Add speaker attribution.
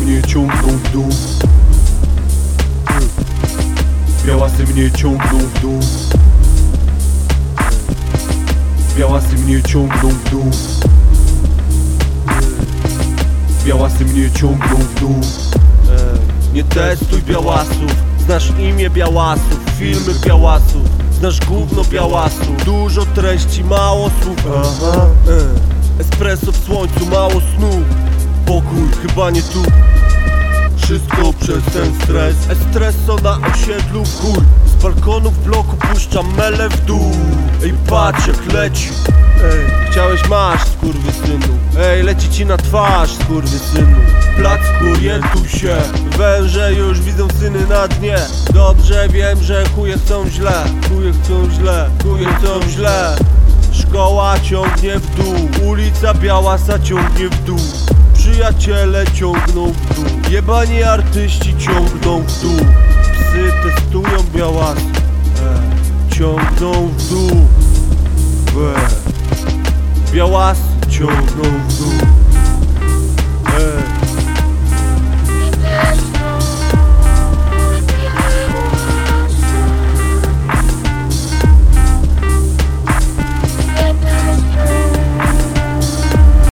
Speaker 1: mnie ciągną w dół. Białasy mnie ciągną w dół. Białasy mnie ciągną w dół. Białasy mnie ciągną w dół.
Speaker 2: Nie testuj białasów. Znasz imię białasów, filmy białasów. Znasz gówno białasów. Dużo treści, mało słów. Espresso w słońcu, mało snu. Pokój, chyba nie tu. Wszystko przez ten stres. Espresso na osiedlu w chuj. Z balkonu w bloku puszczam melę w dół. Ej, patrz jak leci. Ej, chciałeś, masz, skurwysynu. Ej, leci ci na twarz, skurwysynu. Placku, orientuj się. Węże już widzą syny na dnie. Dobrze wiem, że chuje chcą źle. Chuje chcą źle, chuje chcą źle. Szkoła ciągnie w dół. Ulica Białasa ciągnie w dół. Przyjaciele ciągną w dół. Jebani artyści ciągną w dół. Psy testują białasy. Ciągną w dół. Białasy ciągną w dół.